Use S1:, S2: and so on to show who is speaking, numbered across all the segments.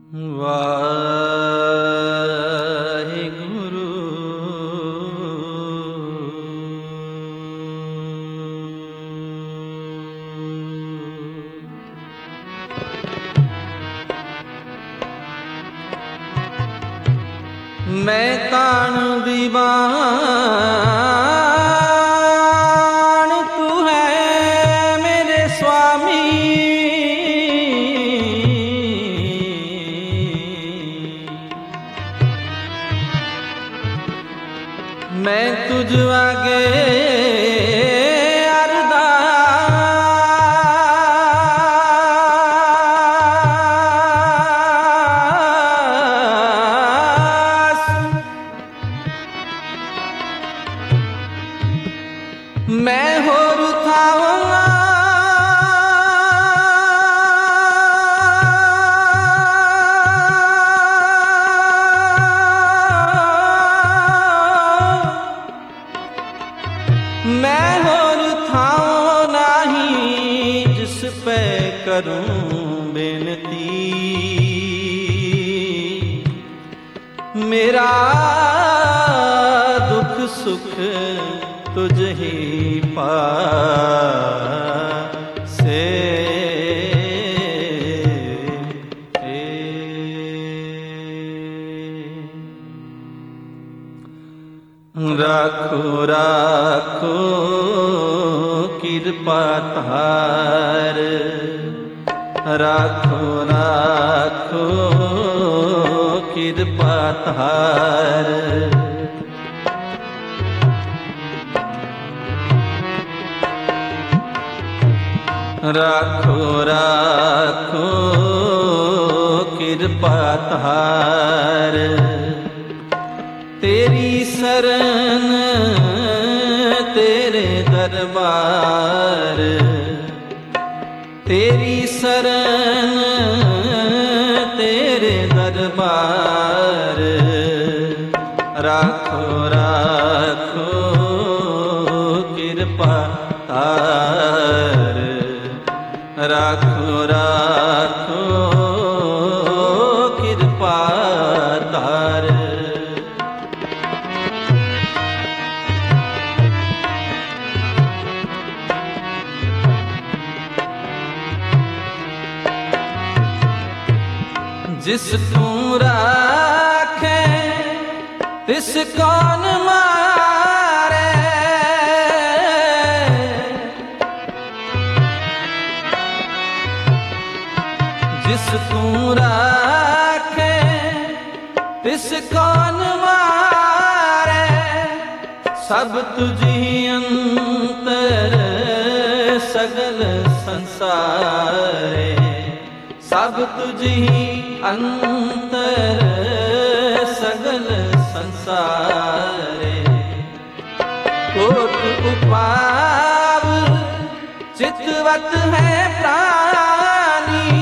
S1: वाहिगुरु। मैं ताण दीवान तू है मेरे स्वामी, मैं तुझ आगे मैं होर थावा मैं होर थाओ नाही जिस पे करूं बेनती। मेरा दुख सुख तुझ ही पासे, राखो राखो कृपा तार, राखो राखो कृपा तार। राखो राखो कृपा तार, तेरी शरण तेरे दरबार, तेरी शरण तेरे दरबार। राखो राखो कृपा तार, राखो राखो कृपा तार। जिस तू राखे तिस कौन मारे, जिस तू राखे तिस कौन मारे। सब तुझी अंतर सगल संसारे, सब तुझी अंतर सगल संसारे। कोट उपाव चितवत है प्राणी,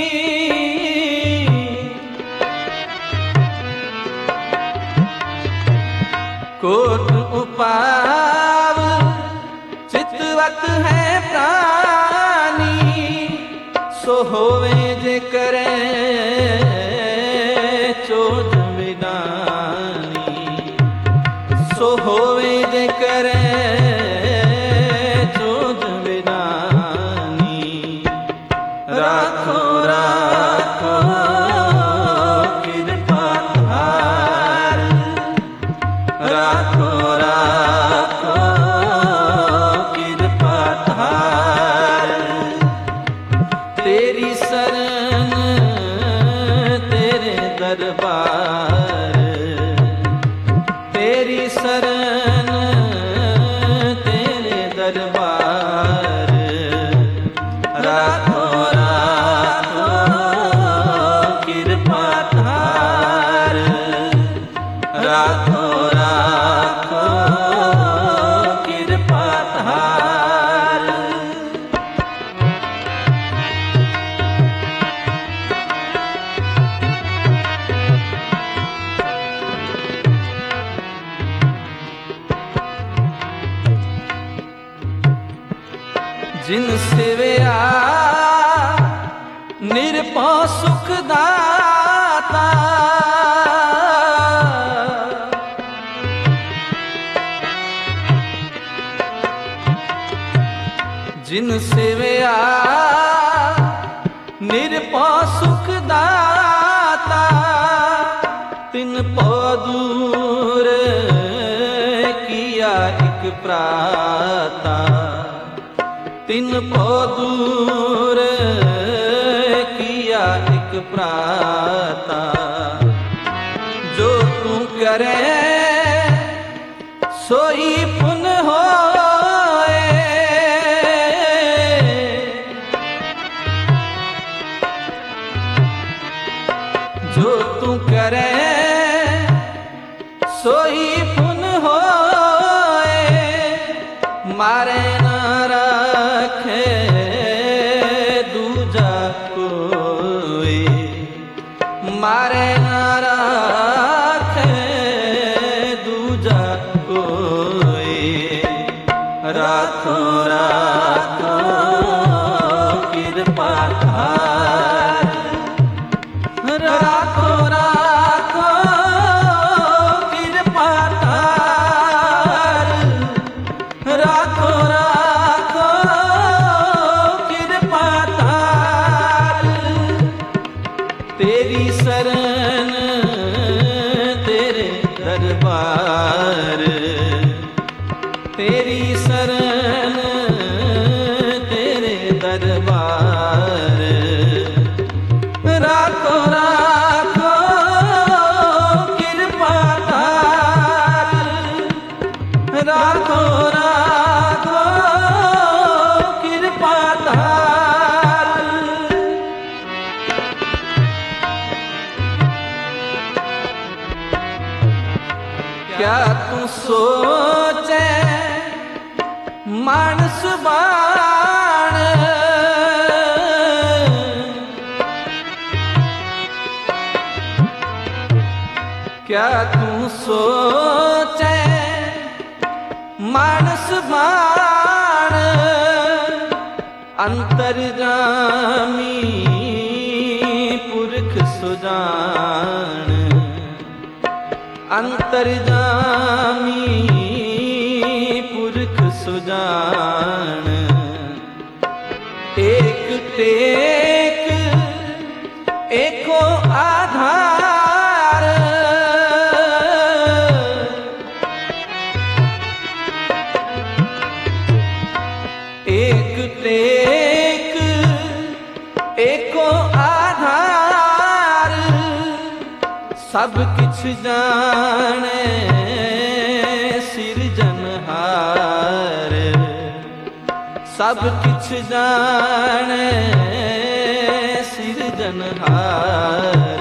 S1: कोट उपाव चितवत है प्राणी। सो होवे जे करे चोज विदानी, सो होवे जे करे चोज विदानी। राखो राखो कृपा तार, राखो राखो कृपा तार। तेरी शरण तेरे दरबार, तेरी शरण तेरे दरबार। राखो राखो कृपा तार, राखो राखो कृपा तार। जिन सेवया निरपौ सुखदाता, सेवया निरपौ सुख दाता, तिन पौ दूर किया एक प्राता, तिन पौ दूर किया एक प्राता। जो तू करे सोई पुन होए, जो तू करे सोई पुन होए, मारे न रखे दूजा कोई, मारे न रखे दूजा कोई। राखो राखो कृपा धार, राखो राखो कृपा धार, राखो राखो कृपा धार। तेरी शरण तेरे दरबार, तेरी शरण तेरे दरबार। राखो राखो कृपा धार, राखो राखो कृपा धार। क्या तू सोचे मानस बाण, क्या तू सोचे मानस बाण। अंतर्यामी पुरख सुजान, अंतर्यामी पुरख सुजान। एक टेक एको आधार, एक टेक एको आधार। सब किछ जाने सिरजनहार, सब किछ जाने सिरजनहार।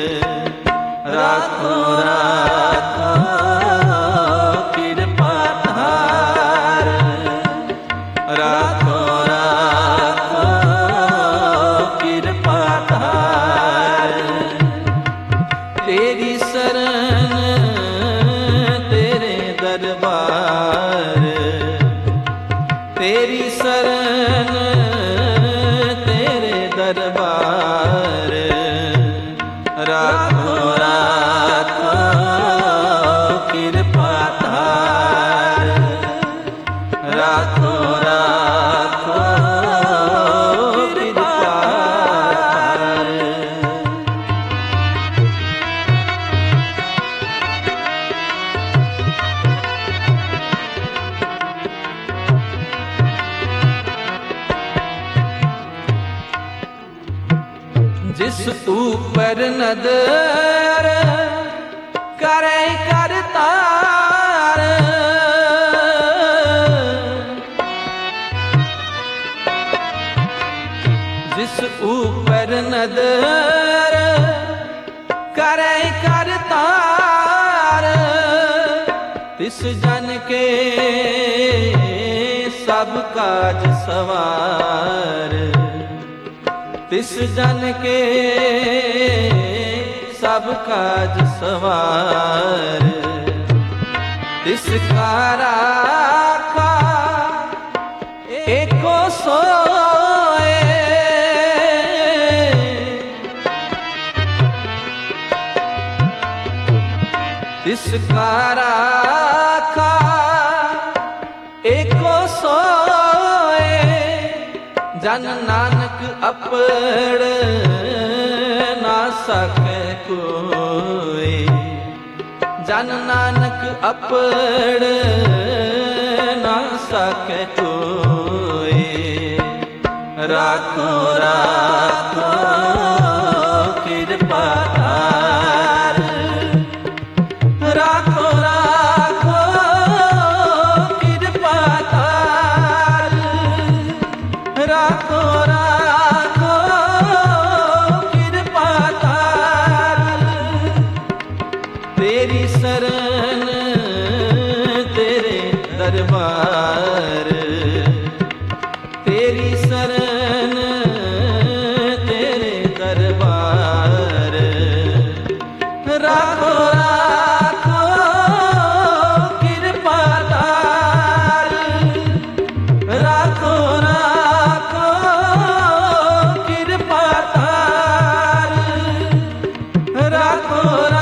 S1: राखो राखो कृपा धार, राखो राखो कृपा धार। तेरी शरण तेरे दरबार, तेरी शरण तेरे दरबार। राखो राखो कृपा धार, राखो राखो कृपा धार। जिस ऊपर नदर करे करतार, जिस ऊपर नदर करे करतार। तिस जन के सब काज सवार, तिस जन के सब काज सवार। तिसका राखा एको सोए, तिसका राखा एको सोए। जन नानक अपड़ ना सके कोई, जन नानक अपड़ ना सके कोई। राखो राखो कृपा तार, राखो राखो कृपा तार, राखो राखो कृपा तार। तेरी शरण तेरे दरबार, तेरी शरण तेरे दरबार। राखो राखो कृपा तार, राखो राखो कृपा तार, राखो